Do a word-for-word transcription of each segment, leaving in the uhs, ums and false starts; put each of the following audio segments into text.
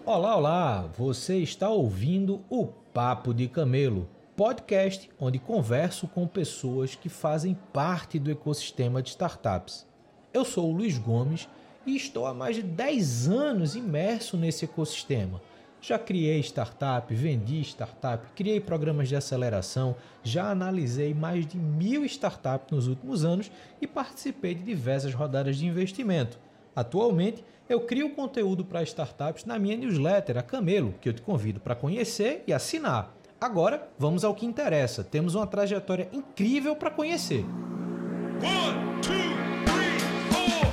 Olá, olá! Você está ouvindo o Papo de Camelo, podcast onde converso com pessoas que fazem parte do ecossistema de startups. Eu sou o Luiz Gomes e estou há mais de dez anos imerso nesse ecossistema. Já criei startup, vendi startup, criei programas de aceleração, já analisei mais de mil startups nos últimos anos e participei de diversas rodadas de investimento. Atualmente, eu crio conteúdo para startups na minha newsletter, a Camelo, que eu te convido para conhecer e assinar. Agora, vamos ao que interessa. Temos uma trajetória incrível para conhecer. One, two, three, four.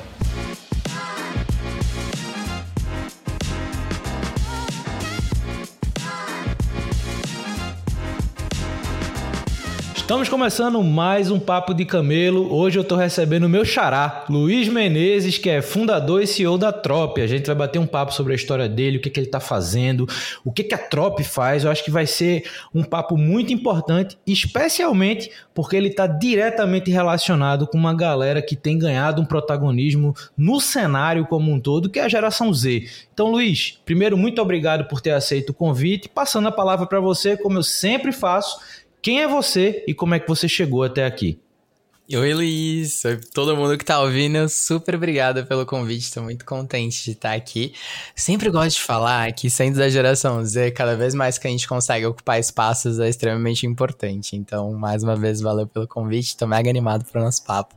Estamos começando mais um Papo de Camelo. Hoje eu estou recebendo o meu xará, Luiz Menezes, que é fundador e C E O da Trop. A gente vai bater um papo sobre a história dele, o que, que ele está fazendo, o que, que a Trop faz. Eu acho que vai ser um papo muito importante, especialmente porque ele está diretamente relacionado com uma galera que tem ganhado um protagonismo no cenário como um todo, que é a geração Z. Então, Luiz, primeiro, muito obrigado por ter aceito o convite. Passando a palavra para você, como eu sempre faço. Quem é você e como é que você chegou até aqui? Oi, Luiz. Oi, todo mundo que tá ouvindo. Super obrigado pelo convite. Estou muito contente de estar aqui. Sempre gosto de falar que, sendo da geração Z, cada vez mais que a gente consegue ocupar espaços é extremamente importante. Então, mais uma vez, valeu pelo convite. Estou mega animado para o nosso papo.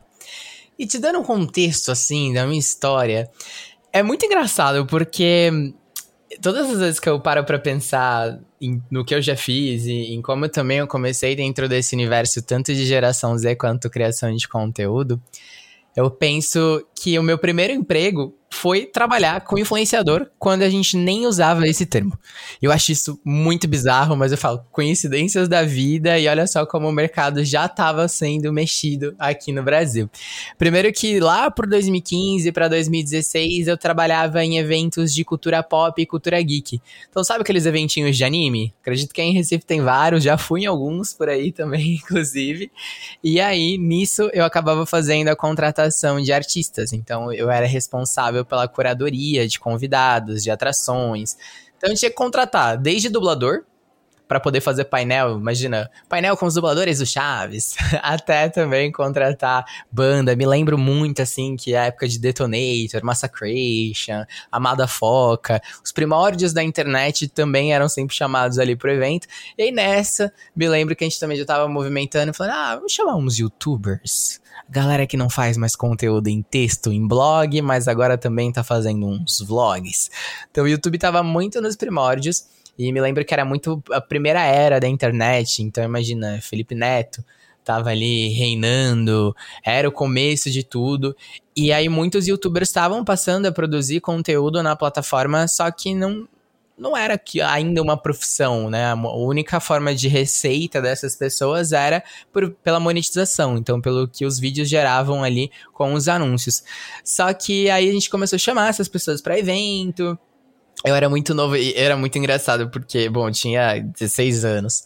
E te dando um contexto, assim, da minha história, é muito engraçado porque todas as vezes que eu paro pra pensar em, no que eu já fiz e em como também eu comecei dentro desse universo, tanto de geração Z quanto criação de conteúdo, eu penso que o meu primeiro emprego foi trabalhar com influenciador quando a gente nem usava esse termo. Eu acho isso muito bizarro, mas eu falo, coincidências da vida, e olha só como o mercado já estava sendo mexido aqui no Brasil. Primeiro que lá por dois mil e quinze para dois mil e dezesseis eu trabalhava em eventos de cultura pop e cultura geek. Então sabe aqueles eventinhos de anime? Acredito que em Recife tem vários, já fui em alguns por aí também, inclusive. E aí, nisso, eu acabava fazendo a contratação de artistas. Então eu era responsável pela curadoria de convidados, de atrações. Então a gente tinha que contratar desde dublador, para poder fazer painel, imagina, painel com os dubladores do Chaves, até também contratar banda. Me lembro muito, assim, que a época de Detonator, Massacration, Amada Foca, os primórdios da internet também eram sempre chamados ali pro evento. E aí nessa, me lembro que a gente também já tava movimentando, falando, ah, vamos chamar uns youtubers, galera que não faz mais conteúdo em texto, em blog, mas agora também tá fazendo uns vlogs. Então o YouTube tava muito nos primórdios, e me lembro que era muito a primeira era da internet. Então imagina, Felipe Neto tava ali reinando, era o começo de tudo. E aí muitos youtubers estavam passando a produzir conteúdo na plataforma, só que não... não era que ainda uma profissão, né? A única forma de receita dessas pessoas era por, pela monetização, então pelo que os vídeos geravam ali com os anúncios. Só que aí a gente começou a chamar essas pessoas para evento. Eu era muito novo e era muito engraçado porque, bom, eu tinha dezesseis anos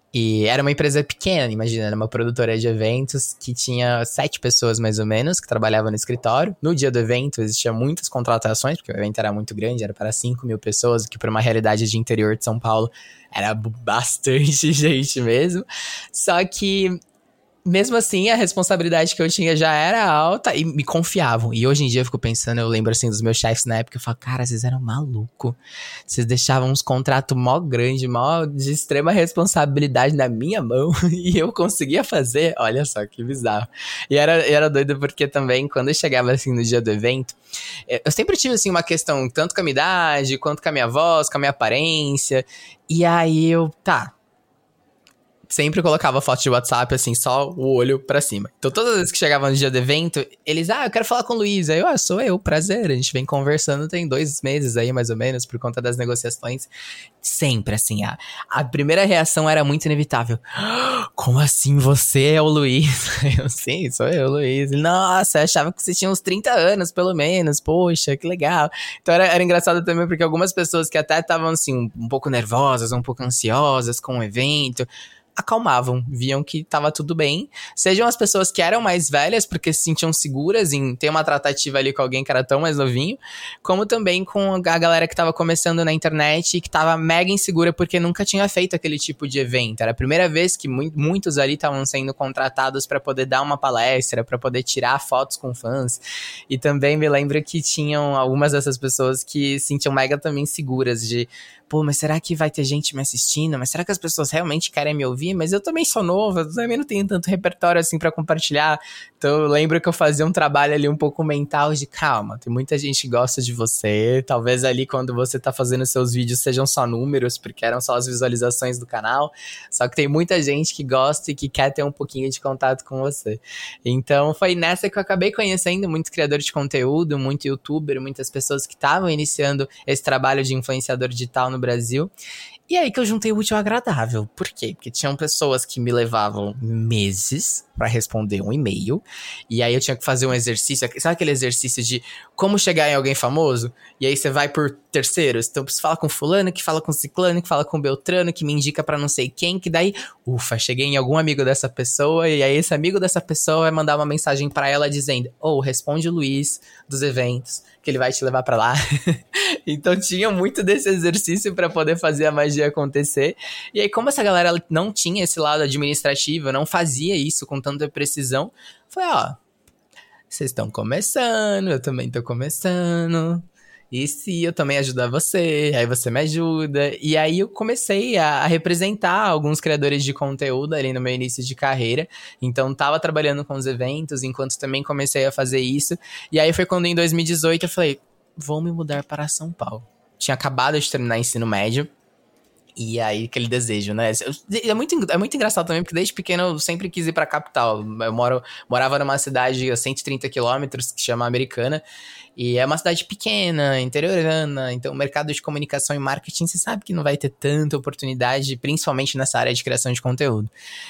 e era uma empresa pequena, imagina, era uma produtora de eventos que tinha sete pessoas mais ou menos que trabalhavam no escritório. No dia do evento existiam muitas contratações, porque o evento era muito grande, era para cinco mil pessoas, o que para uma realidade de interior de São Paulo era bastante gente mesmo. Só que mesmo assim, a responsabilidade que eu tinha já era alta e me confiavam. E hoje em dia eu fico pensando, eu lembro assim dos meus chefes na época, eu falo, cara, vocês eram malucos. Vocês deixavam uns contratos mó grande, mó de extrema responsabilidade na minha mão e eu conseguia fazer. Olha só que bizarro. E era, era doido porque também, quando eu chegava assim no dia do evento, eu sempre tive assim uma questão tanto com a minha idade, quanto com a minha voz, com a minha aparência. E aí eu, tá... sempre colocava foto de WhatsApp, assim, só o olho pra cima. Então, todas as vezes que chegava no dia do evento, eles, ah, eu quero falar com o Luiz. Aí eu, ah, sou eu, prazer. A gente vem conversando tem dois meses aí, mais ou menos, por conta das negociações. Sempre, assim, a, a primeira reação era muito inevitável. Como assim você é o Luiz? Eu, sim, sou eu, Luiz. Nossa, eu achava que você tinha uns trinta anos, pelo menos. Poxa, que legal. Então, era, era engraçado também, porque algumas pessoas que até estavam, assim, um, um pouco nervosas, um pouco ansiosas com o evento... acalmavam, viam que tava tudo bem. Sejam as pessoas que eram mais velhas, porque se sentiam seguras em ter uma tratativa ali com alguém que era tão mais novinho, como também com a galera que tava começando na internet e que tava mega insegura porque nunca tinha feito aquele tipo de evento. Era a primeira vez que mu- muitos ali estavam sendo contratados para poder dar uma palestra, para poder tirar fotos com fãs. E também me lembro que tinham algumas dessas pessoas que se sentiam mega também seguras de, pô, mas será que vai ter gente me assistindo? Mas será que as pessoas realmente querem me ouvir? Mas eu também sou novo, eu também não tenho tanto repertório assim pra compartilhar. Então eu lembro que eu fazia um trabalho ali um pouco mental de calma, tem muita gente que gosta de você, talvez ali quando você tá fazendo seus vídeos sejam só números, porque eram só as visualizações do canal, só que tem muita gente que gosta e que quer ter um pouquinho de contato com você. Então foi nessa que eu acabei conhecendo muitos criadores de conteúdo, muito youtuber, muitas pessoas que estavam iniciando esse trabalho de influenciador digital no Brasil. E aí que eu juntei o útil ao agradável. Por quê? Porque tinham pessoas que me levavam meses pra responder um e-mail. E aí eu tinha que fazer um exercício. Sabe aquele exercício de como chegar em alguém famoso? E aí você vai por terceiros. Então você fala com fulano, que fala com ciclano, que fala com beltrano, que me indica pra não sei quem. Que daí, ufa, cheguei em algum amigo dessa pessoa. E aí esse amigo dessa pessoa vai mandar uma mensagem pra ela dizendo: ou oh, responde o Luiz dos eventos, que ele vai te levar pra lá. Então tinha muito desse exercício pra poder fazer a magia acontecer. E aí, como essa galera não tinha esse lado administrativo, não fazia isso com tanta precisão, foi, ó, vocês estão começando, eu também tô começando, e se eu também ajudar você, aí você me ajuda. E aí eu comecei a, a representar alguns criadores de conteúdo ali no meu início de carreira. Então tava trabalhando com os eventos, enquanto também comecei a fazer isso. E aí foi quando em dois mil e dezoito eu falei, vou me mudar para São Paulo. Tinha acabado de terminar o ensino médio. E aí, aquele desejo, né? É muito, é muito engraçado também, porque desde pequeno eu sempre quis ir pra capital. Eu moro, morava numa cidade a cento e trinta quilômetros, que chama Americana. E é uma cidade pequena, interiorana. Então, o mercado de comunicação e marketing, você sabe que não vai ter tanta oportunidade, principalmente nessa área de criação de conteúdo.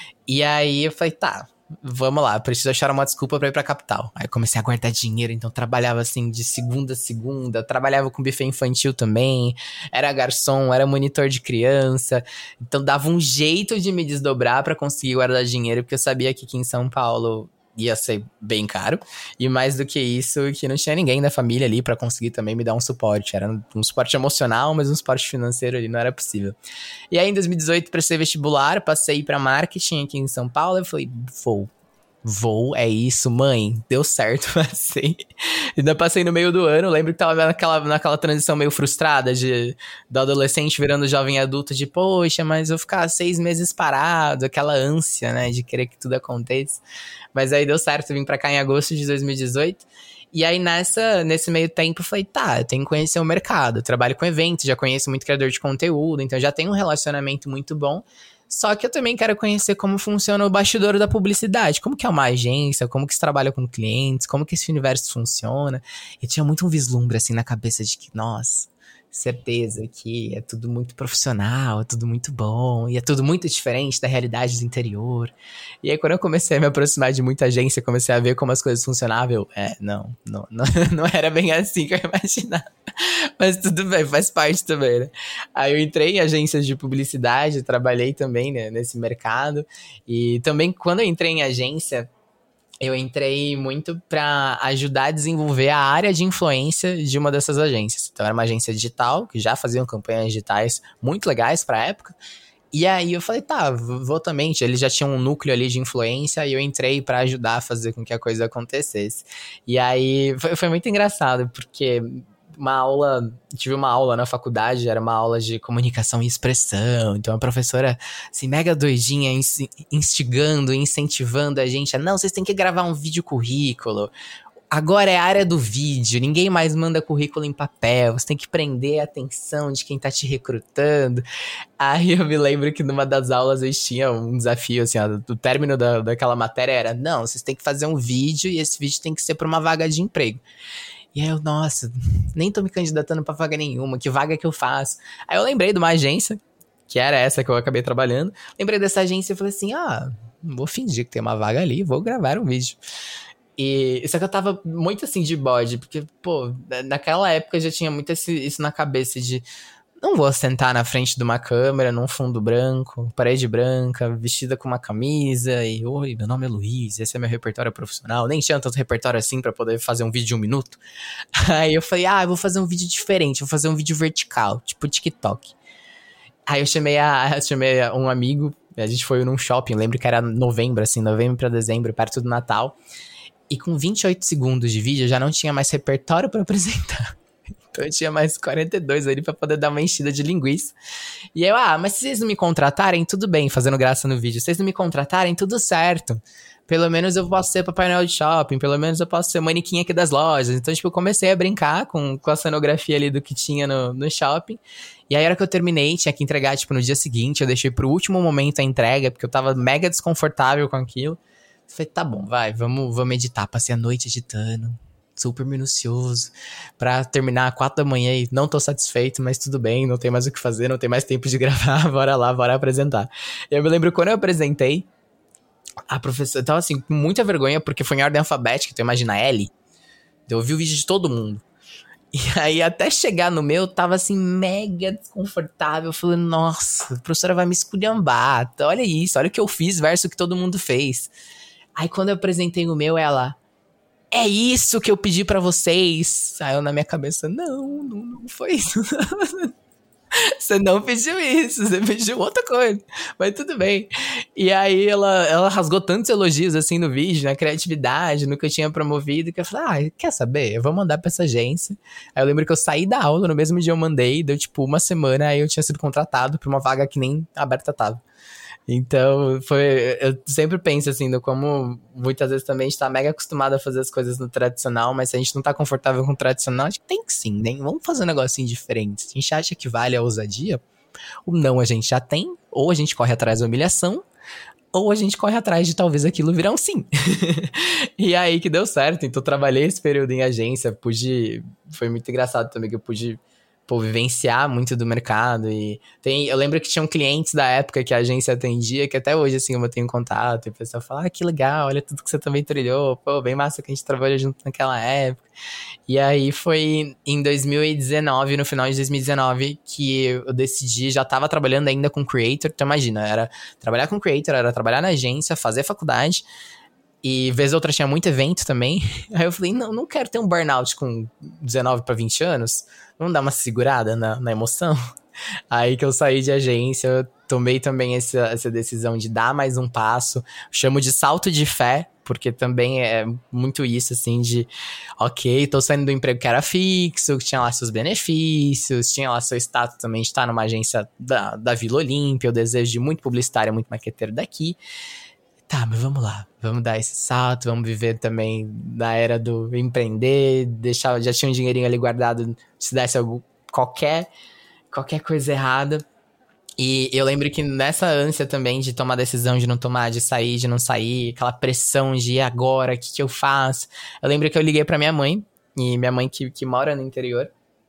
E aí, eu falei, tá... Vamos lá, preciso achar uma desculpa pra ir pra capital. Aí eu comecei a guardar dinheiro, então trabalhava assim de segunda a segunda, trabalhava com buffet infantil também, era garçom, era monitor de criança, então dava um jeito de me desdobrar pra conseguir guardar dinheiro, porque eu sabia que aqui em São Paulo ia ser bem caro, e mais do que isso, que não tinha ninguém da família ali pra conseguir também me dar um suporte, era um suporte emocional, mas um suporte financeiro ali não era possível. E aí em dois mil e dezoito prestei vestibular, passei pra marketing aqui em São Paulo, e falei, vou, vou, é isso, mãe, deu certo, passei. Ainda passei no meio do ano, lembro que tava naquela, naquela transição meio frustrada de, do adolescente virando jovem adulto, de poxa, mas eu ficar seis meses parado, aquela ânsia, né, de querer que tudo aconteça. Mas aí deu certo, vim pra cá em agosto de dois mil e dezoito. E aí nessa, nesse meio tempo eu falei, tá, eu tenho que conhecer o mercado. Eu trabalho com eventos, já conheço muito criador de conteúdo, então já tenho um relacionamento muito bom. Só que eu também quero conhecer como funciona o bastidor da publicidade. Como que é uma agência, como que se trabalha com clientes, como que esse universo funciona. E tinha muito um vislumbre assim na cabeça de que, nossa, certeza que é tudo muito profissional, é tudo muito bom, e é tudo muito diferente da realidade do interior. E aí quando eu comecei a me aproximar de muita agência, comecei a ver como as coisas funcionavam, eu, é, não, não, não, não era bem assim que eu imaginava. Mas tudo bem, faz parte também, né? Aí eu entrei em agências de publicidade, trabalhei também, né, nesse mercado, e também quando eu entrei em agência, eu entrei muito para ajudar a desenvolver a área de influência de uma dessas agências. Então era uma agência digital, que já faziam campanhas digitais muito legais para a época. E aí eu falei, tá, vou também. Eles já tinham um núcleo ali de influência e eu entrei para ajudar a fazer com que a coisa acontecesse. E aí foi, foi muito engraçado, porque... uma aula, tive uma aula na faculdade, era uma aula de comunicação e expressão, então a professora, assim, mega doidinha, instigando, incentivando a gente a, não, vocês têm que gravar um vídeo currículo, agora é a área do vídeo, ninguém mais manda currículo em papel, você tem que prender a atenção de quem tá te recrutando. Aí eu me lembro que numa das aulas eles tinham um desafio, assim, ó, o término da, daquela matéria era, não, vocês têm que fazer um vídeo e esse vídeo tem que ser pra uma vaga de emprego. E aí eu, nossa, nem tô me candidatando pra vaga nenhuma, que vaga que eu faço? Aí eu lembrei de uma agência, que era essa que eu acabei trabalhando, lembrei dessa agência e falei assim, ah, vou fingir que tem uma vaga ali, vou gravar um vídeo. E só que eu tava muito assim de bode, porque, pô, naquela época já tinha muito esse, isso na cabeça de, não vou sentar na frente de uma câmera, num fundo branco, parede branca, vestida com uma camisa e, oi, meu nome é Luiz, esse é meu repertório profissional. Nem tinha tanto repertório assim pra poder fazer um vídeo de um minuto. Aí eu falei, ah, eu vou fazer um vídeo diferente, vou fazer um vídeo vertical, tipo TikTok. Aí eu chamei, a, eu chamei um amigo, a gente foi num shopping, lembro que era novembro, assim, novembro pra dezembro, perto do Natal. E com vinte e oito segundos de vídeo, eu já não tinha mais repertório pra apresentar. Então eu tinha mais quarenta e dois ali pra poder dar uma enchida de linguiça. E eu, ah, mas se vocês não me contratarem, tudo bem, fazendo graça no vídeo. Se vocês não me contratarem, tudo certo. Pelo menos eu posso ser Papai Noel de shopping, pelo menos eu posso ser manequim aqui das lojas. Então, tipo, eu comecei a brincar com, com a cenografia ali do que tinha no, no shopping. E aí, a hora que eu terminei, tinha que entregar, tipo, no dia seguinte. Eu deixei pro último momento a entrega, porque eu tava mega desconfortável com aquilo. Falei, tá bom, vai, vamos, vamos editar. Passei a noite editando. Super minucioso, pra terminar quatro da manhã e não tô satisfeito, mas tudo bem, não tem mais o que fazer, não tem mais tempo de gravar, bora lá, bora apresentar. Eu me lembro quando eu apresentei, a professora tava assim, com muita vergonha, porque foi em ordem alfabética, então imagina L, eu vi o vídeo de todo mundo. E aí até chegar no meu, tava assim, mega desconfortável, falando, nossa, a professora vai me esculhambar, olha isso, olha o que eu fiz versus o que todo mundo fez. Aí quando eu apresentei o meu, ela... É isso que eu pedi pra vocês. Aí eu na minha cabeça, não, não, não foi isso. Você não pediu isso, você pediu outra coisa. Mas tudo bem. E aí ela, ela rasgou tantos elogios assim no vídeo, na criatividade, no que eu tinha promovido, que eu falei, ah, quer saber? Eu vou mandar pra essa agência. Aí eu lembro que eu saí da aula, no mesmo dia eu mandei, deu tipo uma semana, aí eu tinha sido contratado pra uma vaga que nem aberta tava. Então, foi, eu sempre penso assim, no como muitas vezes também a gente tá mega acostumado a fazer as coisas no tradicional, mas se a gente não tá confortável com o tradicional, a gente tem que sim, né? Vamos fazer um negocinho diferente. Se a gente acha que vale a ousadia, o não a gente já tem, ou a gente corre atrás da humilhação, ou a gente corre atrás de talvez aquilo virar um sim. E aí que deu certo, então trabalhei esse período em agência, pude, foi muito engraçado também que eu pude... Pô, vivenciar muito do mercado e tem, eu lembro que tinham clientes da época que a agência atendia, que até hoje, assim, eu mantenho contato e o pessoal fala, ah, que legal, olha tudo que você também trilhou, pô, bem massa que a gente trabalhou junto naquela época. E aí foi em dois mil e dezenove, no final de dois mil e dezenove, que eu decidi, já tava trabalhando ainda com Creator, então imagina, era trabalhar com Creator, era trabalhar na agência, fazer faculdade, e vez ou outra tinha muito evento também. Aí eu falei, não, não quero ter um burnout com dezenove para vinte anos. Vamos dar uma segurada na, na emoção? Aí que eu saí de agência, eu tomei também essa, essa decisão de dar mais um passo. Chamo de salto de fé, porque também é muito isso, assim, de... Ok, tô saindo do emprego que era fixo, que tinha lá seus benefícios, tinha lá seu status também de estar numa agência da, da Vila Olímpia, o desejo de muito publicitário, muito maqueteiro daqui. Tá, mas vamos lá, vamos dar esse salto, vamos viver também na era do empreender, deixar, já tinha um dinheirinho ali guardado, se desse algum, qualquer, qualquer coisa errada. E eu lembro que nessa ânsia também de tomar decisão, de não tomar, de sair, de não sair, aquela pressão de e agora, o que, que eu faço? Eu lembro que eu liguei pra minha mãe, e minha mãe que, que mora no interior,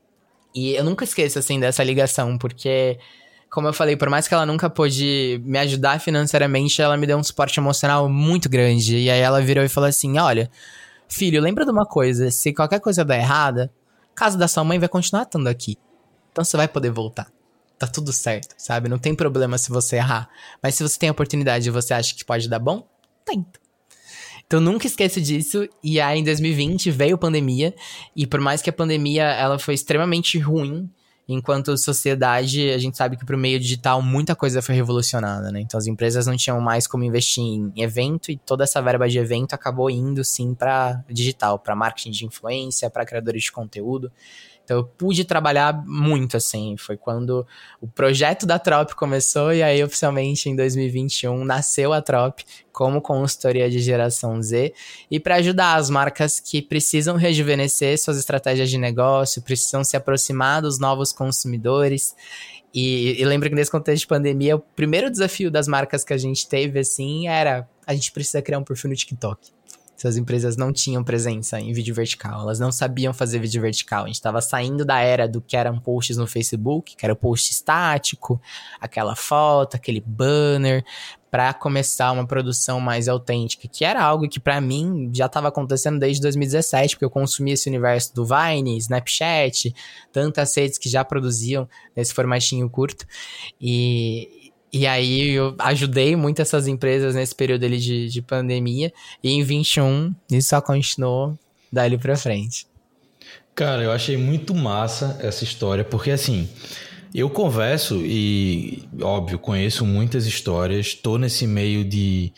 e eu nunca esqueço, assim, dessa ligação, porque... Como eu falei, por mais que ela nunca pôde me ajudar financeiramente, ela me deu um suporte emocional muito grande. E aí ela virou e falou assim, olha, filho, lembra de uma coisa, se qualquer coisa der errada, a casa da sua mãe vai continuar estando aqui. Então você vai poder voltar. Tá tudo certo, sabe? Não tem problema se você errar. Mas se você tem a oportunidade e você acha que pode dar bom, tenta. Então nunca esqueço disso. E aí em dois mil e vinte veio a pandemia. E por mais que a pandemia ela foi extremamente ruim, enquanto sociedade, a gente sabe que pro meio digital muita coisa foi revolucionada, né? Então as empresas não tinham mais como investir em evento e toda essa verba de evento acabou indo sim para digital, para marketing de influência, para criadores de conteúdo. Então eu pude trabalhar muito, assim, foi quando o projeto da Trop começou e aí oficialmente em dois mil e vinte e um nasceu a Trop como consultoria de geração Z e para ajudar as marcas que precisam rejuvenescer suas estratégias de negócio, precisam se aproximar dos novos consumidores. E, e lembro que nesse contexto de pandemia, o primeiro desafio das marcas que a gente teve, assim, era a gente precisa criar um perfil no TikTok. Essas empresas não tinham presença em vídeo vertical, elas não sabiam fazer vídeo vertical. A gente estava saindo da era do que eram posts no Facebook, que era o post estático, aquela foto, aquele banner, para começar uma produção mais autêntica, que era algo que para mim já estava acontecendo desde dois mil e dezessete, porque eu consumia esse universo do Vine, Snapchat, tantas redes que já produziam nesse formatinho curto. E, e aí eu ajudei muito essas empresas nesse período ali de, de pandemia, e em vinte e um isso só continuou dali para frente. Cara, eu achei muito massa essa história, porque assim... Eu converso e, óbvio, conheço muitas histórias, estou nesse meio de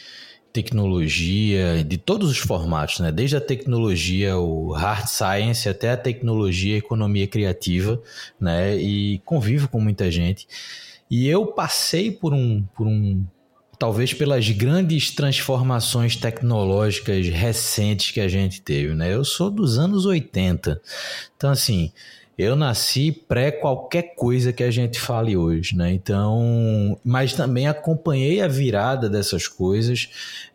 tecnologia, de todos os formatos, né? Desde a tecnologia, o hard science, até a tecnologia, a economia criativa, né? E convivo com muita gente. E eu passei por um, por um, talvez pelas grandes transformações tecnológicas recentes que a gente teve, né? Eu sou dos anos oitenta, então assim... Eu nasci pré qualquer coisa que a gente fale hoje, né? Então, mas também acompanhei a virada dessas coisas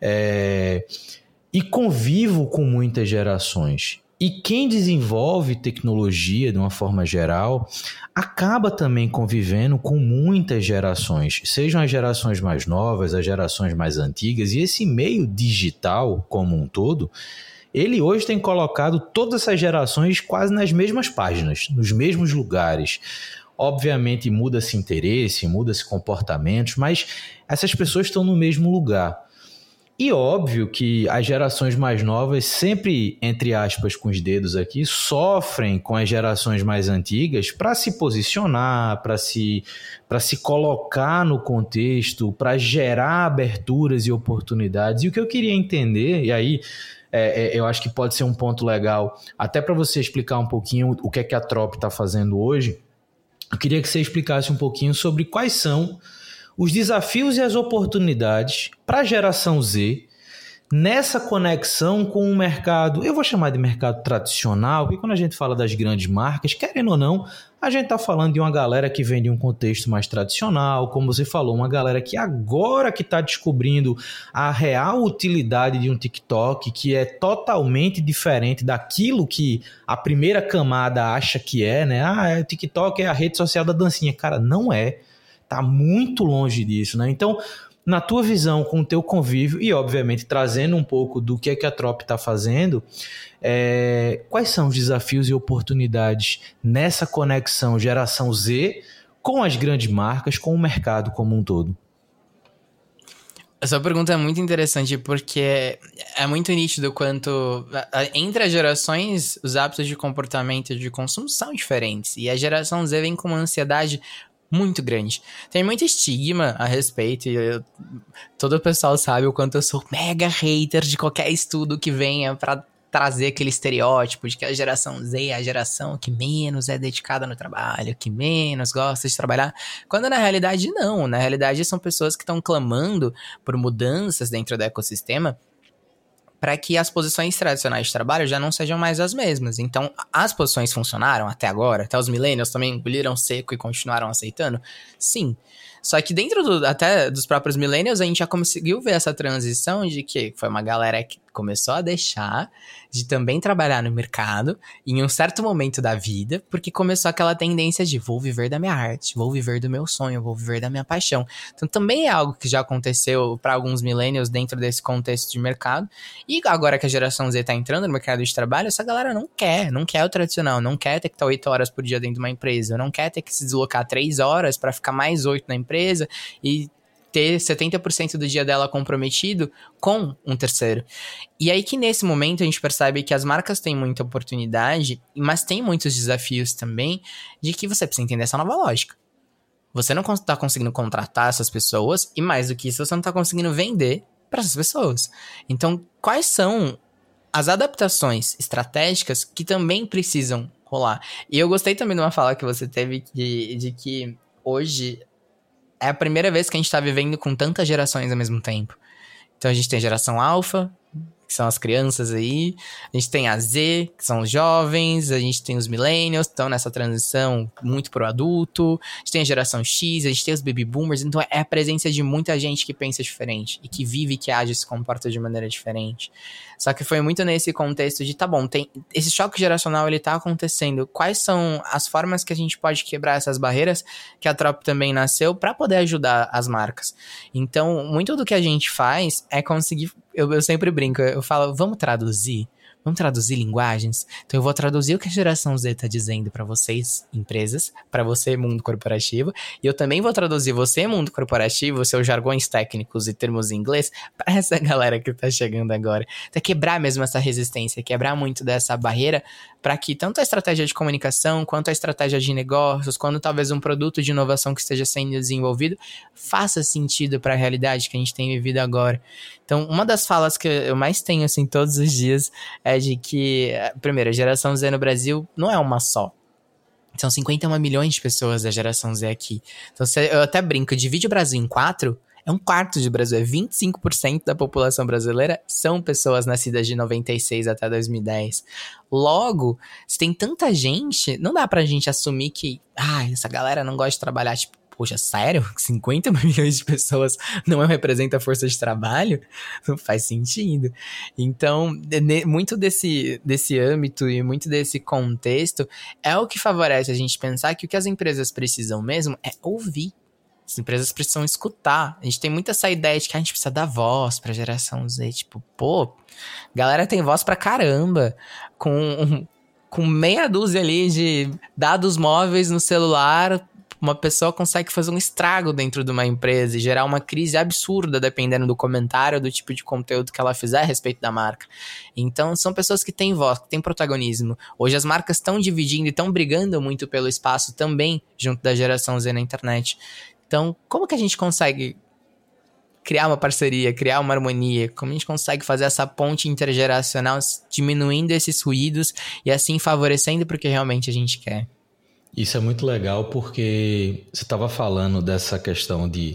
é, e convivo com muitas gerações. E quem desenvolve tecnologia de uma forma geral acaba também convivendo com muitas gerações, sejam as gerações mais novas, as gerações mais antigas, e esse meio digital como um todo, ele hoje tem colocado todas essas gerações quase nas mesmas páginas, nos mesmos lugares. Obviamente muda-se interesse, muda-se comportamentos, mas essas pessoas estão no mesmo lugar. E óbvio que as gerações mais novas sempre, entre aspas, com os dedos aqui, sofrem com as gerações mais antigas para se posicionar, para se, para se colocar no contexto, para gerar aberturas e oportunidades. E o que eu queria entender, e aí... É, é, eu acho que pode ser um ponto legal, até para você explicar um pouquinho o que é que a Trop está fazendo hoje. Eu queria que você explicasse um pouquinho sobre quais são os desafios e as oportunidades para a geração Z nessa conexão com o mercado, eu vou chamar de mercado tradicional, porque quando a gente fala das grandes marcas, querendo ou não, a gente está falando de uma galera que vem de um contexto mais tradicional, como você falou, uma galera que agora que está descobrindo a real utilidade de um TikTok, que é totalmente diferente daquilo que a primeira camada acha que é, né? Ah, o TikTok é a rede social da dancinha. Cara, não é. Tá muito longe disso, né? Então, na tua visão, com o teu convívio e, obviamente, trazendo um pouco do que é que a Trop está fazendo, é, quais são os desafios e oportunidades nessa conexão geração Z com as grandes marcas, com o mercado como um todo? Essa pergunta é muito interessante porque é muito nítido quanto entre as gerações os hábitos de comportamento e de consumo são diferentes, e a geração Z vem com uma ansiedade muito grande. Tem muito estigma a respeito, e eu, todo o pessoal sabe o quanto eu sou mega hater de qualquer estudo que venha pra trazer aquele estereótipo de que a geração Z é a geração que menos é dedicada no trabalho, que menos gosta de trabalhar, quando na realidade não. Na realidade são pessoas que estão clamando por mudanças dentro do ecossistema para que as posições tradicionais de trabalho já não sejam mais as mesmas. Então, as posições funcionaram até agora? Até os millennials também engoliram seco e continuaram aceitando? Sim. Só que dentro do, até dos próprios millennials, a gente já conseguiu ver essa transição de que foi uma galera que começou a deixar de também trabalhar no mercado em um certo momento da vida, porque começou aquela tendência de vou viver da minha arte, vou viver do meu sonho, vou viver da minha paixão. Então também é algo que já aconteceu para alguns millennials dentro desse contexto de mercado, e agora que a geração Z tá entrando no mercado de trabalho, essa galera não quer, não quer o tradicional, não quer ter que estar oito horas por dia dentro de uma empresa, não quer ter que se deslocar três horas para ficar mais oito na empresa e ter setenta por cento do dia dela comprometido com um terceiro. E aí que nesse momento a gente percebe que as marcas têm muita oportunidade, mas tem muitos desafios também, de que você precisa entender essa nova lógica. Você não está conseguindo contratar essas pessoas, e mais do que isso, você não está conseguindo vender para essas pessoas. Então, quais são as adaptações estratégicas que também precisam rolar? E eu gostei também de uma fala que você teve de, de que hoje é a primeira vez que a gente tá vivendo com tantas gerações ao mesmo tempo. Então a gente tem a geração alfa, que são as crianças aí. A gente tem a Z, que são os jovens. A gente tem os millennials, que estão nessa transição muito pro adulto. A gente tem a geração X, a gente tem os baby boomers. Então é a presença de muita gente que pensa diferente. E que vive, que age e se comporta de maneira diferente. Só que foi muito nesse contexto de, tá bom, tem esse choque geracional, ele tá acontecendo. Quais são as formas que a gente pode quebrar essas barreiras que a Trop também nasceu para poder ajudar as marcas? Então, muito do que a gente faz é conseguir... Eu, eu sempre brinco, eu falo, vamos traduzir? Vamos traduzir linguagens? Então eu vou traduzir o que a geração Z tá dizendo para vocês, empresas, para você, mundo corporativo, e eu também vou traduzir você, mundo corporativo, seus jargões técnicos e termos em inglês, para essa galera que tá chegando agora. Então quebrar mesmo essa resistência, quebrar muito dessa barreira, para que tanto a estratégia de comunicação, quanto a estratégia de negócios, quando talvez um produto de inovação que esteja sendo desenvolvido, faça sentido para a realidade que a gente tem vivido agora. Então, uma das falas que eu mais tenho, assim, todos os dias, é de que, primeiro, a geração Z no Brasil não é uma só. São cinquenta e um milhões de pessoas da geração Z aqui. Então, eu até brinco, divide o Brasil em quatro, é um quarto de Brasil, é vinte e cinco por cento da população brasileira são pessoas nascidas de noventa e seis até dois mil e dez. Logo, se tem tanta gente, não dá pra gente assumir que, ah, essa galera não gosta de trabalhar, tipo, poxa, sério? cinquenta milhões de pessoas não representa a força de trabalho? Não faz sentido. Então, muito desse, desse âmbito e muito desse contexto é o que favorece a gente pensar que o que as empresas precisam mesmo é ouvir. As empresas precisam escutar. A gente tem muito essa ideia de que a gente precisa dar voz pra geração Z. Tipo, pô, galera tem voz pra caramba. Com, com meia dúzia ali de dados móveis no celular, uma pessoa consegue fazer um estrago dentro de uma empresa e gerar uma crise absurda dependendo do comentário, do tipo de conteúdo que ela fizer a respeito da marca. Então, são pessoas que têm voz, que têm protagonismo. Hoje as marcas estão dividindo e estão brigando muito pelo espaço também junto da geração Z na internet. Então, como que a gente consegue criar uma parceria, criar uma harmonia? Como a gente consegue fazer essa ponte intergeracional diminuindo esses ruídos e assim favorecendo para o que realmente a gente quer? Isso é muito legal porque você estava falando dessa questão de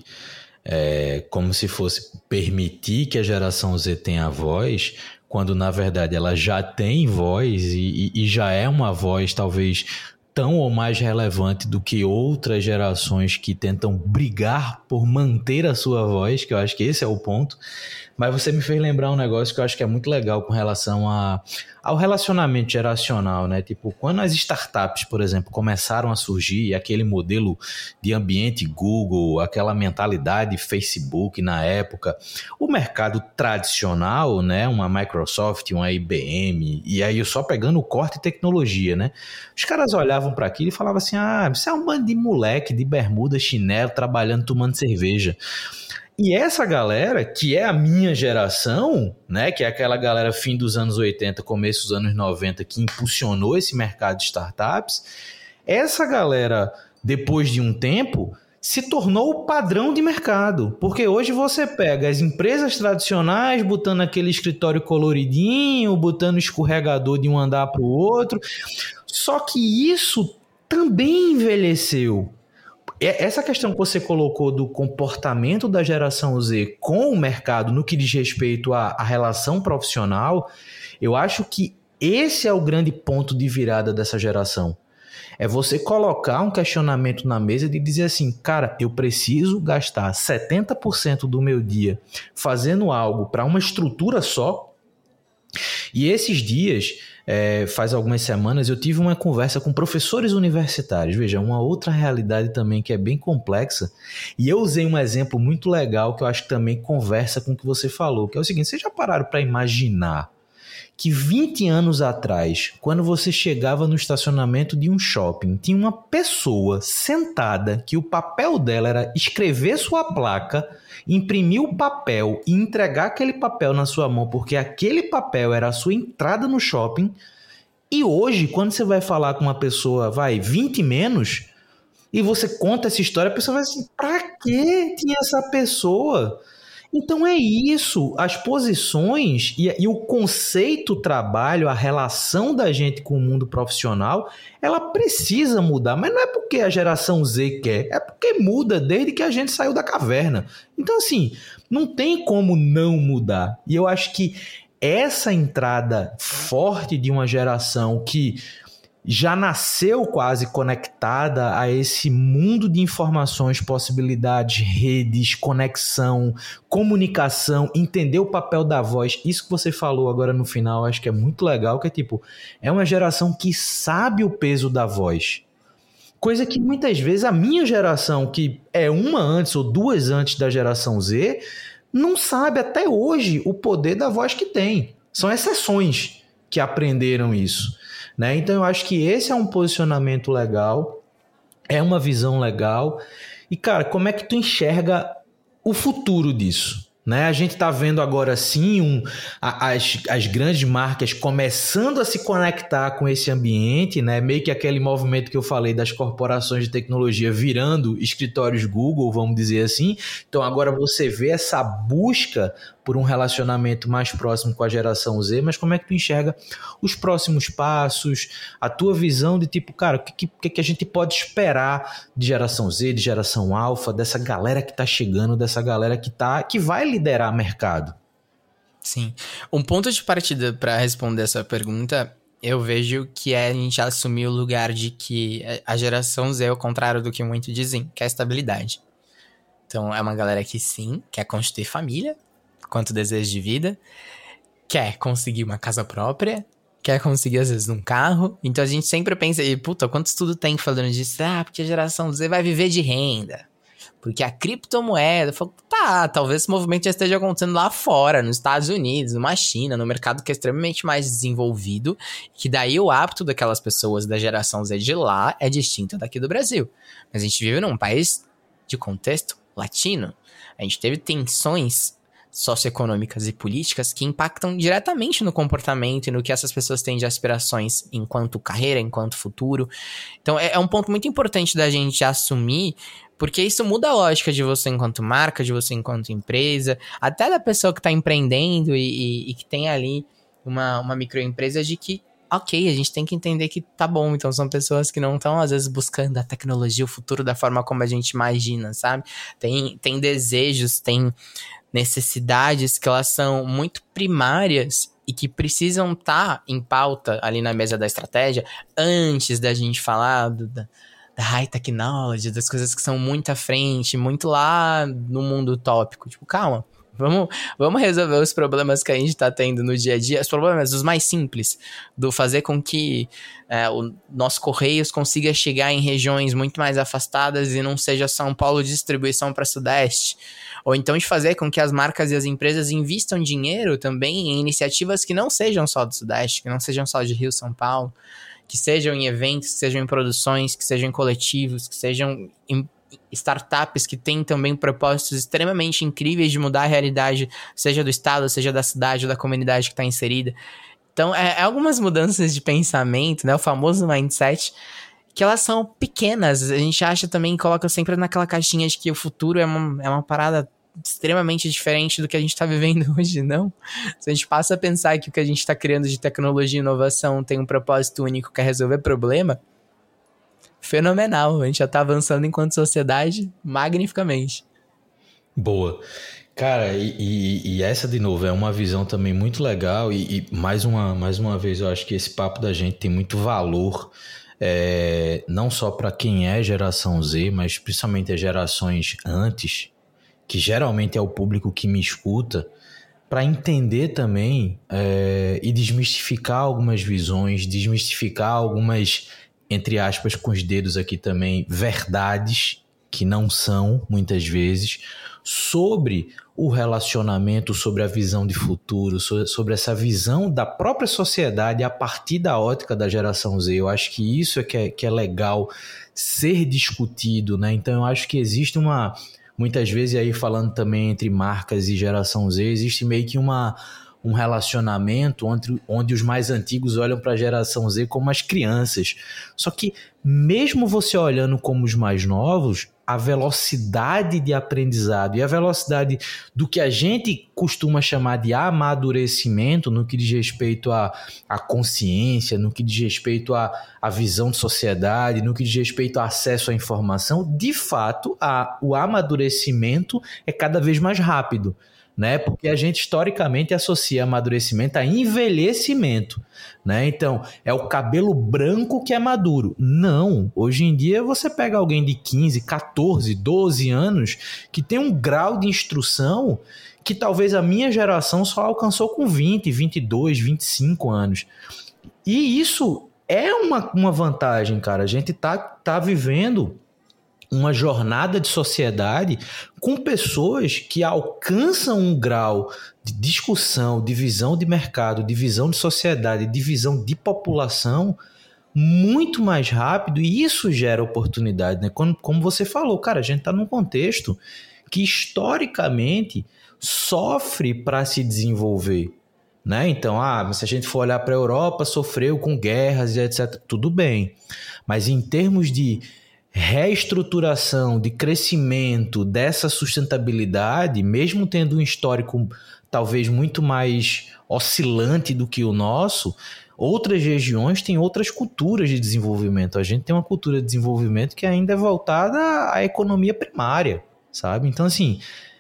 é, como se fosse permitir que a geração Z tenha voz, quando na verdade ela já tem voz e, e já é uma voz talvez tão ou mais relevante do que outras gerações que tentam brigar por manter a sua voz, que eu acho que esse é o ponto. Mas você me fez lembrar um negócio que eu acho que é muito legal com relação a, ao relacionamento geracional, né? Tipo, quando as startups, por exemplo, começaram a surgir, aquele modelo de ambiente Google, aquela mentalidade Facebook na época, o mercado tradicional, né? Uma Microsoft, uma I B M, e aí só pegando o corte de tecnologia, né? Os caras olhavam para aquilo e falavam assim, ah, isso é um bando de moleque de bermuda, chinelo, trabalhando, tomando cerveja. E essa galera, que é a minha geração, né, que é aquela galera fim dos anos oitenta, começo dos anos noventa, que impulsionou esse mercado de startups, essa galera, depois de um tempo, se tornou o padrão de mercado. Porque hoje você pega as empresas tradicionais, botando aquele escritório coloridinho, botando escorregador de um andar para o outro, só que isso também envelheceu. Essa questão que você colocou do comportamento da geração Z com o mercado no que diz respeito à, à relação profissional, eu acho que esse é o grande ponto de virada dessa geração. É você colocar um questionamento na mesa de dizer assim, cara, eu preciso gastar setenta por cento do meu dia fazendo algo para uma estrutura só. E esses dias, é, faz algumas semanas, eu tive uma conversa com professores universitários. Veja, uma outra realidade também que é bem complexa. E eu usei um exemplo muito legal que eu acho que também conversa com o que você falou, que é o seguinte, vocês já pararam para imaginar que vinte anos atrás, quando você chegava no estacionamento de um shopping, tinha uma pessoa sentada que o papel dela era escrever sua placa, imprimir o papel e entregar aquele papel na sua mão, porque aquele papel era a sua entrada no shopping. E hoje, quando você vai falar com uma pessoa, vai, vinte menos, e você conta essa história, a pessoa vai assim, pra que tinha essa pessoa? Então é isso, as posições e, e o conceito trabalho, a relação da gente com o mundo profissional, ela precisa mudar, mas não é porque a geração Z quer, é porque muda desde que a gente saiu da caverna. Então assim, não tem como não mudar. E eu acho que essa entrada forte de uma geração que já nasceu quase conectada a esse mundo de informações, possibilidades, redes, conexão, comunicação, entender o papel da voz. Isso que você falou agora no final, acho que é muito legal, que é tipo, é uma geração que sabe o peso da voz. Coisa que muitas vezes a minha geração, que é uma antes ou duas antes da geração Z, não sabe até hoje o poder da voz que tem. São exceções que aprenderam isso. Né? Então eu acho que esse é um posicionamento legal, é uma visão legal. E, cara, como é que tu enxerga o futuro disso? Né? A gente está vendo agora sim um, a, as, as grandes marcas começando a se conectar com esse ambiente, né? Meio que aquele movimento que eu falei das corporações de tecnologia virando escritórios Google, vamos dizer assim. Então agora você vê essa busca por um relacionamento mais próximo com a geração Z, mas como é que tu enxerga os próximos passos, a tua visão de tipo, cara, o que, que, que a gente pode esperar de geração Z, de geração Alpha, dessa galera que tá chegando, dessa galera que, tá, que vai liderar o mercado? Sim. Um ponto de partida para responder essa pergunta, eu vejo que é a gente assumir o lugar de que a geração Z, ao contrário do que muito dizem, quer estabilidade. Então é uma galera que sim, quer constituir família, quanto desejo de vida, quer conseguir uma casa própria, quer conseguir às vezes um carro. Então a gente sempre pensa, e puta, quanto estudo tem falando disso? Ah, porque a geração Z vai viver de renda, porque a criptomoeda, eu falo, tá, talvez esse movimento já esteja acontecendo lá fora, nos Estados Unidos, numa China, no mercado que é extremamente mais desenvolvido, que daí o hábito daquelas pessoas da geração Z de lá é distinto daqui do Brasil. Mas a gente vive num país de contexto latino, a gente teve tensões socioeconômicas e políticas que impactam diretamente no comportamento e no que essas pessoas têm de aspirações enquanto carreira, enquanto futuro. Então é, é um ponto muito importante da gente assumir, porque isso muda a lógica de você enquanto marca, de você enquanto empresa, até da pessoa que está empreendendo e, e, e que tem ali uma, uma microempresa, de que ok, a gente tem que entender que tá bom, então são pessoas que não estão às vezes buscando a tecnologia, o futuro da forma como a gente imagina, sabe? Tem, tem desejos, tem necessidades que elas são muito primárias e que precisam estar em pauta ali na mesa da estratégia antes da gente falar do, da, da high technology, das coisas que são muito à frente, muito lá no mundo utópico. Tipo, calma, vamos, vamos resolver os problemas que a gente está tendo no dia a dia, os problemas os mais simples, do fazer com que é, o nosso Correios consiga chegar em regiões muito mais afastadas e não seja só um polo de distribuição para Sudeste. Ou então de fazer com que as marcas e as empresas invistam dinheiro também em iniciativas que não sejam só do Sudeste, que não sejam só de Rio, São Paulo, que sejam em eventos, que sejam em produções, que sejam em coletivos, que sejam em startups que têm também propósitos extremamente incríveis de mudar a realidade, seja do estado, seja da cidade ou da comunidade que está inserida. Então, é, é algumas mudanças de pensamento, né, o famoso mindset, que elas são pequenas. A gente acha também, coloca sempre naquela caixinha de que o futuro é uma, é uma parada extremamente diferente do que a gente está vivendo hoje, não. Se a gente passa a pensar que o que a gente está criando de tecnologia e inovação tem um propósito único, que é resolver problema, fenomenal. A gente já está avançando enquanto sociedade magnificamente. Boa. Cara, e, e, e essa de novo é uma visão também muito legal e, e mais, uma, mais uma vez eu acho que esse papo da gente tem muito valor, é, não só para quem é geração Z, mas principalmente as gerações antes, que geralmente é o público que me escuta, para entender também é, e desmistificar algumas visões, desmistificar algumas, entre aspas, com os dedos aqui também, verdades que não são, muitas vezes, sobre o relacionamento, sobre a visão de futuro, sobre essa visão da própria sociedade a partir da ótica da geração Z. Eu acho que isso é que é, que é legal ser discutido, né? Então eu acho que existe uma... Muitas vezes aí falando também entre marcas e geração Z, existe meio que uma, um relacionamento onde, onde os mais antigos olham para a geração Z como as crianças. Só que mesmo você olhando como os mais novos, a velocidade de aprendizado e a velocidade do que a gente costuma chamar de amadurecimento no que diz respeito à, à consciência, no que diz respeito à, à visão de sociedade, no que diz respeito ao acesso à informação, de fato, a, o amadurecimento é cada vez mais rápido. né? Porque a gente historicamente associa amadurecimento a envelhecimento, né? Então, é o cabelo branco que é maduro. Não, hoje em dia você pega alguém de quinze, catorze, doze anos que tem um grau de instrução que talvez a minha geração só alcançou com vinte, vinte e dois, vinte e cinco anos. E isso é uma, uma vantagem, cara. A gente tá, tá vivendo uma jornada de sociedade com pessoas que alcançam um grau de discussão, de visão de mercado, de visão de sociedade, de visão de população muito mais rápido, e isso gera oportunidade, né? Como, como você falou, cara, a gente está num contexto que historicamente sofre para se desenvolver, né? Então, ah, se a gente for olhar para a Europa, sofreu com guerras e etcétera. Tudo bem, mas em termos de reestruturação, de crescimento, dessa sustentabilidade, mesmo tendo um histórico talvez muito mais oscilante do que o nosso, outras regiões têm outras culturas de desenvolvimento. A gente tem uma cultura de desenvolvimento que ainda é voltada à economia primária, sabe? Então, assim,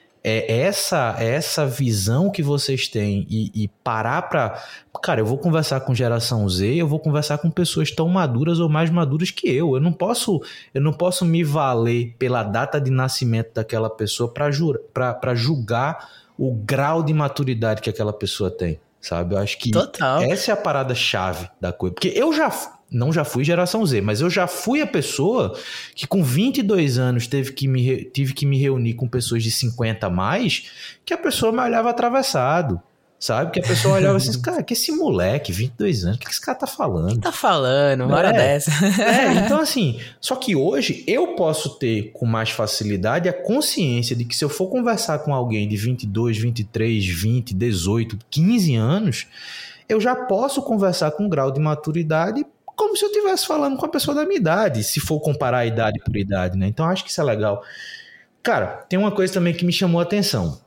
é essa, essa visão que vocês têm e, e parar para... Cara, eu vou conversar com geração Z, eu vou conversar com pessoas tão maduras ou mais maduras que eu. Eu não posso, eu não posso me valer pela data de nascimento daquela pessoa para julgar o grau de maturidade que aquela pessoa tem, sabe? Eu acho que Total. Essa é a parada-chave da coisa. Porque eu já... Não já fui geração Z, mas eu já fui a pessoa que com vinte e dois anos teve que me, tive que me reunir com pessoas de cinquenta a mais, que a pessoa me olhava atravessado, sabe? Que a pessoa olhava assim, cara, que esse moleque, vinte e dois anos, o que esse cara tá falando? O que tá falando? Uma hora é, dessa. É, então assim, só que hoje eu posso ter com mais facilidade a consciência de que se eu for conversar com alguém de vinte e dois, vinte e três, vinte, dezoito, quinze anos, eu já posso conversar com um grau de maturidade como se eu estivesse falando com a pessoa da minha idade, se for comparar a idade por idade, né? Então, acho que isso é legal. Cara, tem uma coisa também que me chamou a atenção.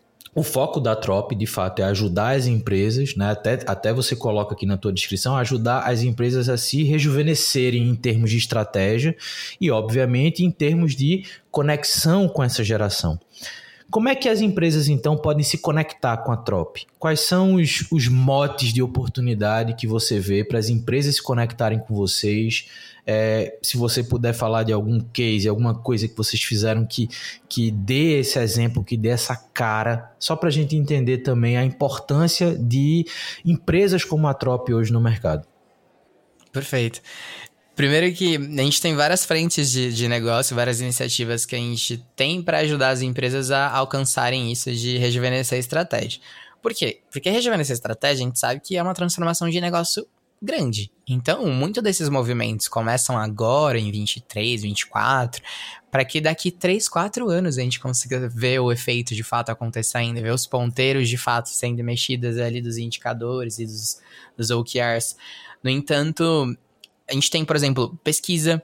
O foco da Trop, de fato, é ajudar as empresas, né? Até, até você coloca aqui na tua descrição, ajudar as empresas a se rejuvenescerem em termos de estratégia e, obviamente, em termos de conexão com essa geração. Como é que as empresas, então, podem se conectar com a Trop? Quais são os, os motes de oportunidade que você vê para as empresas se conectarem com vocês? É, se você puder falar de algum case, alguma coisa que vocês fizeram que, que dê esse exemplo, que dê essa cara, só para a gente entender também a importância de empresas como a Trop hoje no mercado. Perfeito. Primeiro que a gente tem várias frentes de, de negócio, várias iniciativas que a gente tem para ajudar as empresas a alcançarem isso de rejuvenescer a estratégia. Por quê? Porque rejuvenescer a estratégia, a gente sabe que é uma transformação de negócio grande. Então, muitos desses movimentos começam agora, em vinte e três, vinte e quatro, para que daqui três, quatro anos a gente consiga ver o efeito de fato acontecendo, ver os ponteiros de fato sendo mexidos ali dos indicadores e dos, dos O K Rs. No entanto, a gente tem, por exemplo, pesquisa,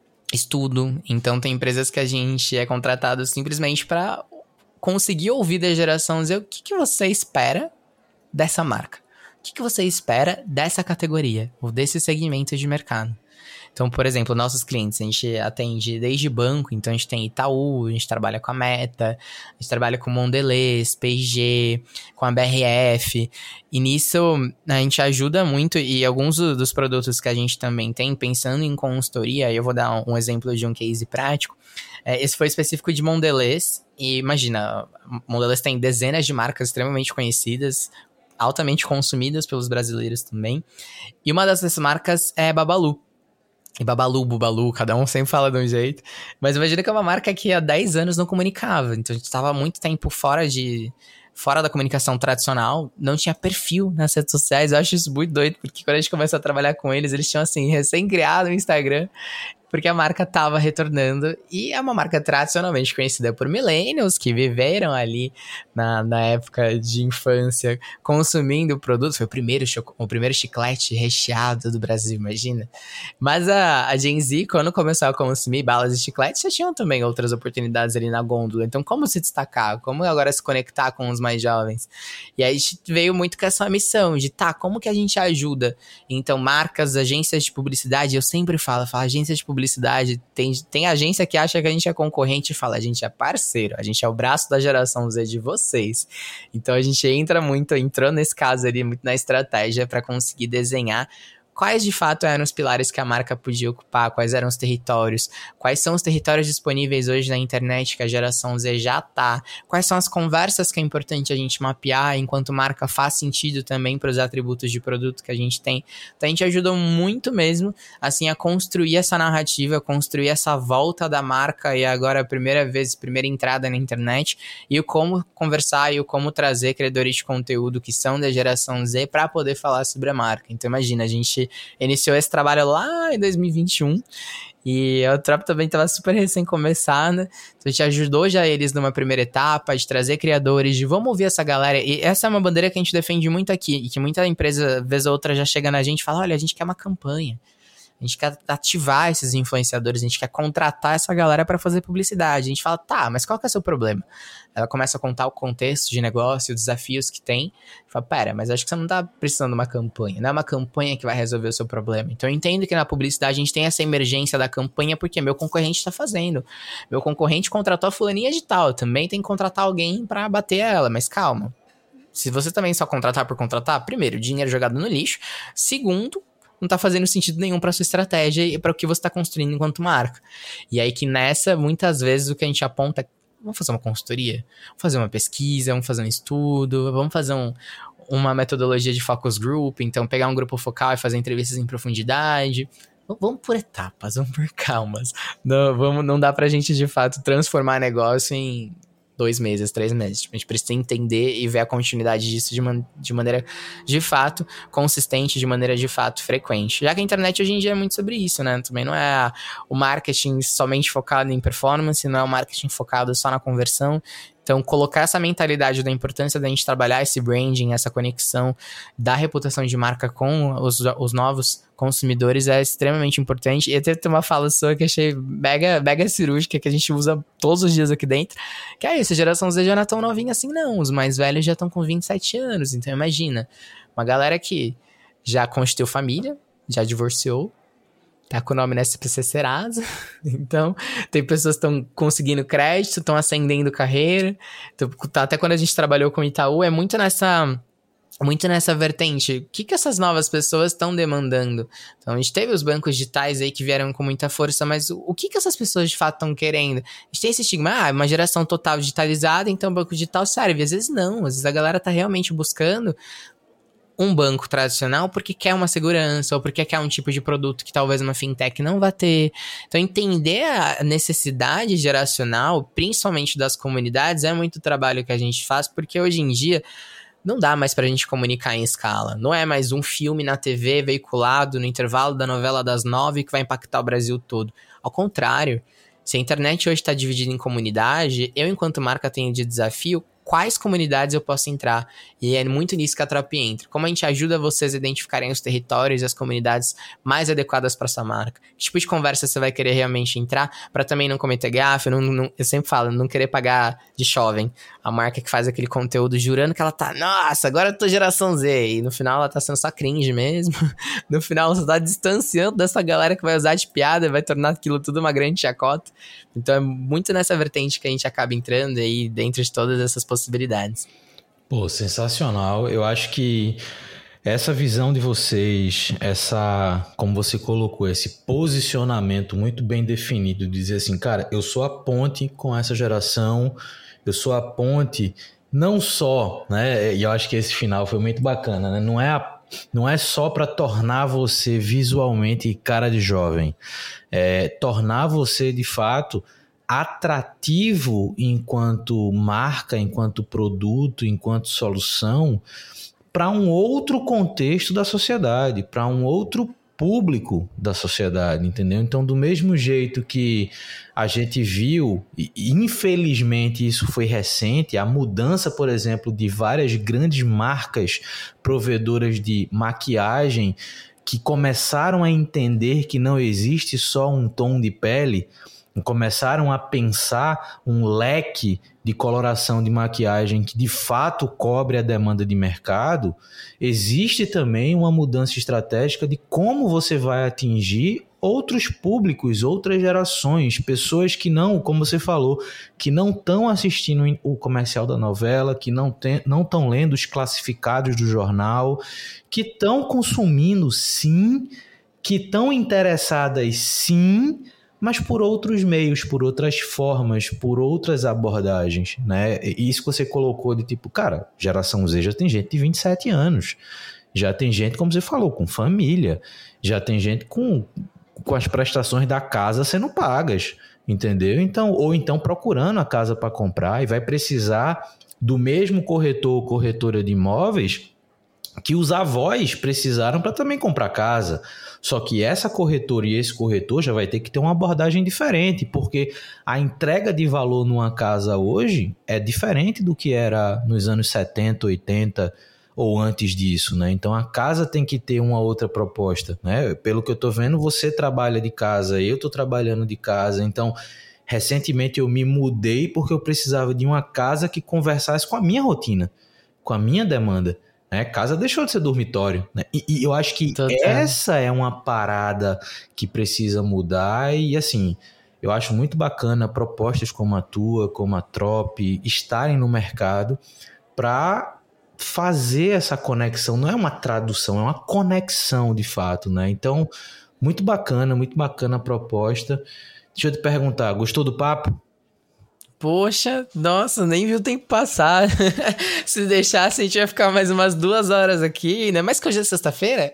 estudo. Então, tem empresas que a gente é contratado simplesmente para conseguir ouvir da geração Z o que, que você espera dessa marca. O que, que você espera dessa categoria ou desse segmento de mercado. Então, por exemplo, nossos clientes, a gente atende desde banco, então a gente tem Itaú, a gente trabalha com a Meta, a gente trabalha com Mondelez, P e G, com a B R F, e nisso a gente ajuda muito, e alguns dos produtos que a gente também tem, pensando em consultoria, eu vou dar um exemplo de um case prático, é, esse foi específico de Mondelez, e imagina, Mondelez tem dezenas de marcas extremamente conhecidas, altamente consumidas pelos brasileiros também, e uma dessas marcas é Babalu. E Babalu, Bubalu, cada um sempre fala de um jeito. Mas imagina que é uma marca que há dez anos não comunicava. Então a gente estava muito tempo fora de fora da comunicação tradicional. Não tinha perfil nas redes sociais. Eu acho isso muito doido, porque quando a gente começou a trabalhar com eles, eles tinham assim, recém-criado o Instagram. Porque a marca estava retornando. E é uma marca tradicionalmente conhecida por millennials, que viveram ali na, na época de infância consumindo produtos. Foi o primeiro, o primeiro chiclete recheado do Brasil, imagina. Mas a, a Gen Z, quando começou a consumir balas e chicletes, já tinham também outras oportunidades ali na gôndola. Então, como se destacar? Como agora se conectar com os mais jovens? E aí a gente veio muito com essa missão de, tá, como que a gente ajuda? Então, marcas, agências de publicidade, eu sempre falo, falo agências de publicidade, publicidade, tem, tem agência que acha que a gente é concorrente e fala, a gente é parceiro, a gente é o braço da geração Z de vocês. Então a gente entra muito, entrou nesse caso ali, muito na estratégia para conseguir desenhar quais de fato eram os pilares que a marca podia ocupar, quais eram os territórios, quais são os territórios disponíveis hoje na internet que a geração Z já tá, quais são as conversas que é importante a gente mapear enquanto marca faz sentido também para os atributos de produto que a gente tem. Então a gente ajudou muito mesmo assim a construir essa narrativa, construir essa volta da marca e agora a primeira vez, primeira entrada na internet e o como conversar e o como trazer criadores de conteúdo que são da geração Z para poder falar sobre a marca. Então imagina, a gente iniciou esse trabalho lá em dois mil e vinte e um e a Trop também estava super recém-começada, então a gente ajudou já eles numa primeira etapa de trazer criadores, de vamos ouvir essa galera, e essa é uma bandeira que a gente defende muito aqui, e que muita empresa, vez ou outra, já chega na gente e fala, olha, a gente quer uma campanha, a gente quer ativar esses influenciadores, a gente quer contratar essa galera para fazer publicidade. A gente fala, tá, mas qual que é o seu problema? Ela começa a contar o contexto de negócio, os desafios que tem. Fala, pera, mas acho que você não tá precisando de uma campanha. Não é uma campanha que vai resolver o seu problema. Então eu entendo que na publicidade a gente tem essa emergência da campanha porque meu concorrente está fazendo. Meu concorrente contratou a fulaninha de tal. Eu também tem que contratar alguém para bater ela. Mas calma. Se você também só contratar por contratar, primeiro, dinheiro jogado no lixo. Segundo, não tá fazendo sentido nenhum pra sua estratégia e para o que você tá construindo enquanto marca. E aí que nessa, muitas vezes, o que a gente aponta é, vamos fazer uma consultoria, vamos fazer uma pesquisa, vamos fazer um estudo, vamos fazer um, uma metodologia de focus group, então pegar um grupo focal e fazer entrevistas em profundidade. Vamos por etapas, vamos por calmas. Não, vamos, não dá pra gente, de fato, transformar negócio em dois meses, três meses. A gente precisa entender e ver a continuidade disso de, man- de maneira, de fato, consistente, de maneira, de fato, frequente. Já que a internet hoje em dia é muito sobre isso, né? Também não é o marketing somente focado em performance, não é o marketing focado só na conversão. Então, colocar essa mentalidade da importância da gente trabalhar esse branding, essa conexão da reputação de marca com os, os novos consumidores é extremamente importante. E até tem uma fala sua que achei mega, mega cirúrgica, que a gente usa todos os dias aqui dentro, que é isso, a geração Z já não é tão novinha assim não, os mais velhos já estão com vinte e sete anos, então imagina, uma galera que já constituiu família, já divorciou, tá com o nome na S P C Serasa, então tem pessoas que estão conseguindo crédito, estão ascendendo carreira, então, até quando a gente trabalhou com o Itaú, é muito nessa, muito nessa vertente, o que que essas novas pessoas estão demandando? Então a gente teve os bancos digitais aí que vieram com muita força, mas o, o que que essas pessoas de fato estão querendo? A gente tem esse estigma, ah, uma geração total digitalizada, então o banco digital serve, às vezes não, às vezes a galera tá realmente buscando um banco tradicional porque quer uma segurança ou porque quer um tipo de produto que talvez uma fintech não vá ter. Então, entender a necessidade geracional, principalmente das comunidades, é muito trabalho que a gente faz, porque hoje em dia não dá mais pra gente comunicar em escala. Não é mais um filme na T V veiculado no intervalo da novela das nove que vai impactar o Brasil todo. Ao contrário, se a internet hoje está dividida em comunidade, eu, enquanto marca, tenho de desafio quais comunidades eu posso entrar. E é muito nisso que a Trop entra. Como a gente ajuda vocês a identificarem os territórios e as comunidades mais adequadas para essa marca. Que tipo de conversa você vai querer realmente entrar para também não cometer gafe. Eu, não, não, eu sempre falo, não querer pagar de jovem. A marca que faz aquele conteúdo jurando que ela tá, nossa, agora eu tô geração Z. E no final ela tá sendo só cringe mesmo. No final ela tá distanciando dessa galera que vai usar de piada e vai tornar aquilo tudo uma grande chacota. Então é muito nessa vertente que a gente acaba entrando aí dentro de todas essas possibilidades. Pô, sensacional. Eu acho que essa visão de vocês, essa, como você colocou, esse posicionamento muito bem definido, de dizer assim, cara, eu sou a ponte com essa geração, eu sou a ponte não só, né, e eu acho que esse final foi muito bacana, né, não é, a, não é só para tornar você visualmente cara de jovem, é tornar você de fato atrativo enquanto marca, enquanto produto, enquanto solução para um outro contexto da sociedade, para um outro público da sociedade, entendeu? Então, do mesmo jeito que a gente viu, e infelizmente isso foi recente, a mudança, por exemplo, de várias grandes marcas provedoras de maquiagem que começaram a entender que não existe só um tom de pele, começaram a pensar um leque de coloração de maquiagem que de fato cobre a demanda de mercado, existe também uma mudança estratégica de como você vai atingir outros públicos, outras gerações, pessoas que não, como você falou, que não estão assistindo o comercial da novela, que não tem, não estão lendo os classificados do jornal, que estão consumindo sim, que estão interessadas sim, mas por outros meios, por outras formas, por outras abordagens, né? E isso que você colocou de tipo, cara, geração Z já tem gente de vinte e sete anos, já tem gente, como você falou, com família, já tem gente com, com as prestações da casa sendo pagas, entendeu? Então, ou então procurando a casa para comprar e vai precisar do mesmo corretor ou corretora de imóveis que os avós precisaram para também comprar casa. Só que essa corretora e esse corretor já vai ter que ter uma abordagem diferente, porque a entrega de valor numa casa hoje é diferente do que era nos anos setenta, oitenta ou antes disso, né? Então a casa tem que ter uma outra proposta, né? Pelo que eu estou vendo, você trabalha de casa, eu estou trabalhando de casa, então recentemente eu me mudei porque eu precisava de uma casa que conversasse com a minha rotina, com a minha demanda. É, casa deixou de ser dormitório, né? E, e eu acho que Total. Essa é uma parada que precisa mudar e assim, eu acho muito bacana propostas como a tua, como a Trop, estarem no mercado para fazer essa conexão. Não é uma tradução, é uma conexão de fato, né? Então, muito bacana, muito bacana a proposta. Deixa eu te perguntar, gostou do papo? Poxa, nossa, nem viu o tempo passar. Se deixasse, a gente ia ficar mais umas duas horas aqui, ainda mais que hoje é sexta-feira.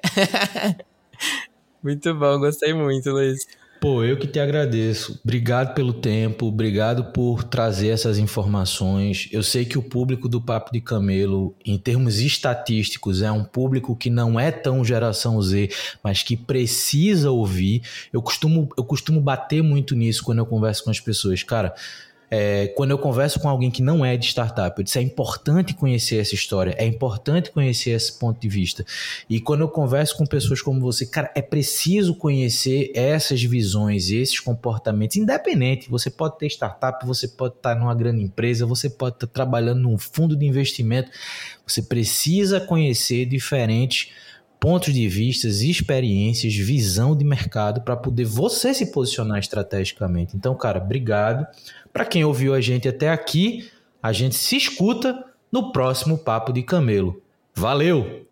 Muito bom, gostei muito, Luiz. Pô, eu que te agradeço. Obrigado pelo tempo, obrigado por trazer essas informações. Eu sei que o público do Papo de Camelo, em termos estatísticos, é um público que não é tão geração Z, mas que precisa ouvir. Eu costumo, eu costumo bater muito nisso quando eu converso com as pessoas. Cara, É, quando eu converso com alguém que não é de startup, eu disse, é importante conhecer essa história, é importante conhecer esse ponto de vista. E quando eu converso com pessoas como você, cara, é preciso conhecer essas visões, esses comportamentos, independente, você pode ter startup, você pode estar numa grande empresa, você pode estar trabalhando num fundo de investimento, você precisa conhecer diferentes pontos de vista, experiências, visão de mercado para poder você se posicionar estrategicamente. Então, cara, obrigado. Para quem ouviu a gente até aqui, a gente se escuta no próximo Papo de Camelo. Valeu!